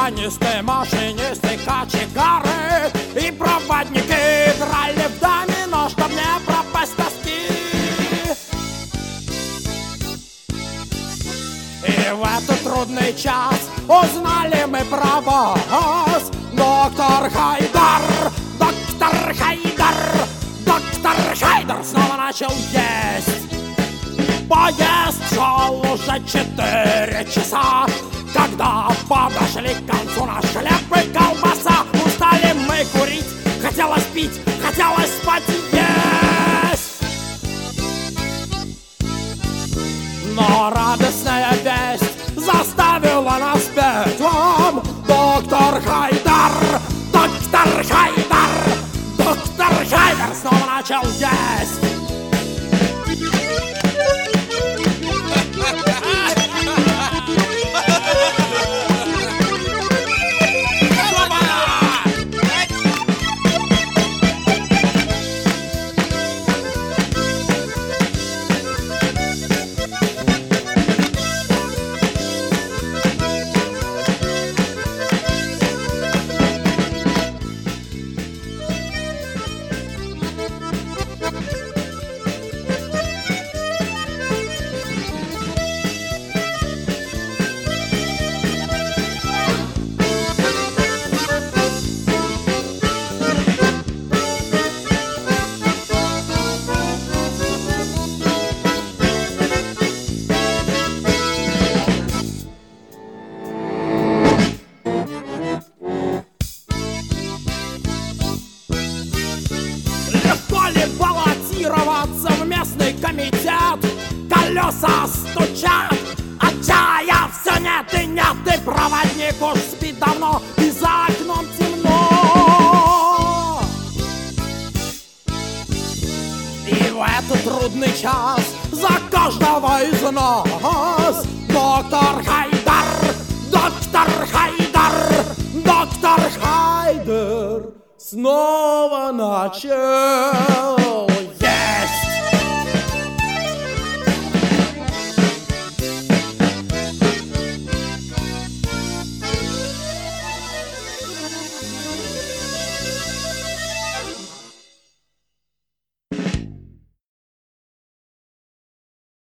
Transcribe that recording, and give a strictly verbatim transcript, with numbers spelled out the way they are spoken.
Пианисты, машинисты, кочегары и проводники играли в домино, чтоб не пропасть с тоски. И в этот трудный час узнали мы про вас. Доктор Хайдар, доктор Хайдар, доктор Хайдар снова начал есть. Поезд шел уже четыре часа, когда подошли к концу наш хлеб и колбаса. Устали мы курить, хотелось пить, хотелось спать и есть. Но радостная весть заставила нас петь вам. Доктор Хайдар, доктор Хайдар, доктор Хайдар снова начал есть. В местный комитет колеса стучат, а чая все нет и нет, и проводник уж спит давно, и за окном темно. И в этот трудный час за каждого из нас доктор Хайдар, доктор Хайдар, доктор Хайдар снова начал